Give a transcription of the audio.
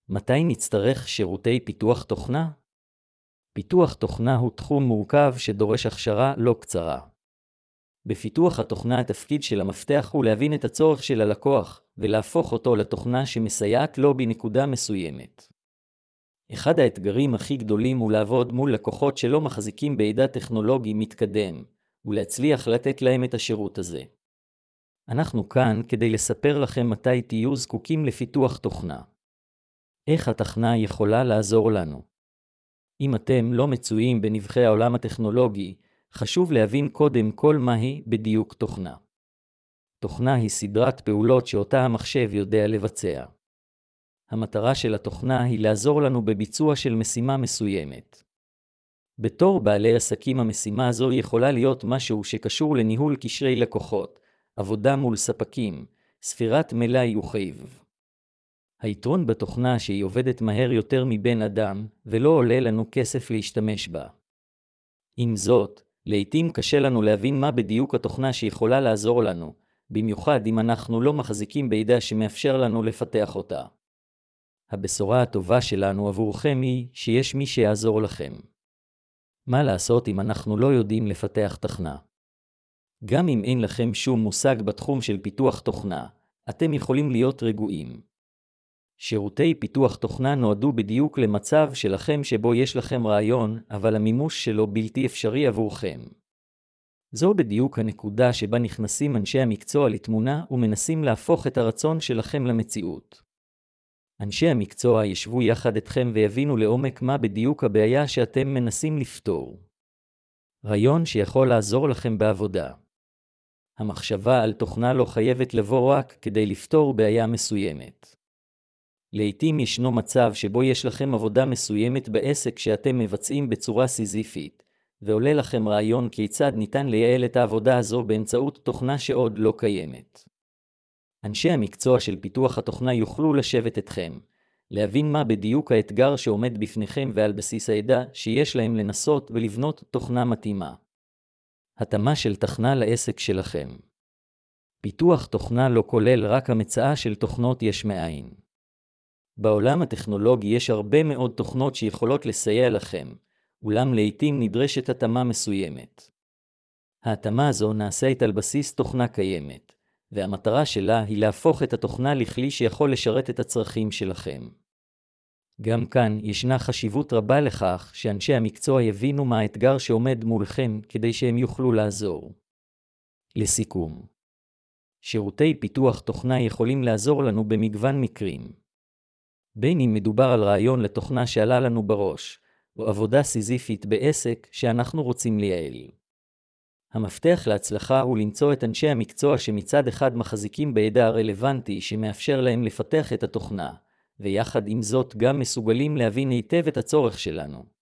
מתי נצטרך שירותי פיתוח תוכנה? פיתוח תוכנה הוא תחום מורכב שדורש הכשרה לא קצרה. בפיתוח התוכנה התפקיד של המפתח הוא להבין את הצורך של הלקוח ולהפוך אותו לתוכנה שמסייעת לו בנקודה מסוימת. אחד האתגרים הכי גדולים הוא לעבוד מול לקוחות שלא מחזיקים בידע טכנולוגי מתקדם, ולהצליח לתת להם את השירות הזה. אנחנו כאן כדי לספר לכם מתי תהיו זקוקים לפיתוח תוכנה. איך התוכנה יכולה לעזור לנו? אם אתם לא מצויים בנבחי העולם הטכנולוגי, חשוב להבין קודם כל מהי בדיוק תוכנה. תוכנה היא סדרת פעולות שאותה המחשב יודע לבצע. המטרה של התוכנה היא לעזור לנו בביצוע של משימה מסוימת. בתור בעלי עסקים המשימה הזו יכולה להיות משהו שקשור לניהול קשרי לקוחות, עבודה מול ספקים, ספירת מלאי וחייב. היתרון בתוכנה שהיא עובדת מהר יותר מבן אדם, ולא עולה לנו כסף להשתמש בה. עם זאת, לעתים קשה לנו להבין מה בדיוק התוכנה שיכולה לעזור לנו, במיוחד אם אנחנו לא מחזיקים בידע שמאפשר לנו לפתח אותה. הבשורה הטובה שלנו עבורכם היא שיש מי שיעזור לכם. מה לעשות אם אנחנו לא יודעים לפתח תוכנה? גם אם אין לכם שום מושג בתחום של פיתוח תוכנה, אתם יכולים להיות רגועים. שירותי פיתוח תוכנה נועדו בדיוק למצב שלכם שבו יש לכם רעיון, אבל המימוש שלו בלתי אפשרי עבורכם. זו בדיוק הנקודה שבה נכנסים אנשי המקצוע לתמונה ומנסים להפוך את הרצון שלכם למציאות. אנשי המקצוע ישבו יחד אתכם ויבינו לעומק מה בדיוק הבעיה שאתם מנסים לפתור. רעיון שיכול לעזור לכם בעבודה. המחשבה על תוכנה לא חייבת לבוא רק כדי לפתור בעיה מסוימת. לעתים ישנו מצב שבו יש לכם עבודה מסוימת בעסק שאתם מבצעים בצורה סיזיפית, ועולה לכם רעיון כיצד ניתן לייעל את העבודה הזו באמצעות תוכנה שעוד לא קיימת. אנשי המקצוע של פיתוח התוכנה יוכלו לשבת אתכם, להבין מה בדיוק האתגר שעומד בפניכם ועל בסיס הידע שיש להם לנסות ולבנות תוכנה מתאימה. התאמה של תוכנה לעסק שלכם. פיתוח תוכנה לא כולל רק המצאה של תוכנות יש מאין. בעולם הטכנולוגי יש הרבה מאוד תוכנות שיכולות לסייע לכם, אולם לעתים נדרשת התאמה מסוימת. ההתאמה הזו נעשית על בסיס תוכנה קיימת, והמטרה שלה היא להפוך את התוכנה לכלי שיכול לשרת את הצרכים שלכם. גם כאן ישנה חשיבות רבה לכך שאנשי המקצוע יבינו מה האתגר שעומד מולכם כדי שהם יוכלו לעזור. לסיכום, שירותי פיתוח תוכנה יכולים לעזור לנו במגוון מקרים. בין אם מדובר על רעיון לתוכנה שעלה לנו בראש, או עבודה סיזיפית בעסק שאנחנו רוצים לייעל. המפתח להצלחה הוא למצוא את אנשי המקצוע שמצד אחד מחזיקים בידע הרלוונטי שמאפשר להם לפתח את התוכנה, ויחד עם זאת גם מסוגלים להבין היטב את הצורך שלנו.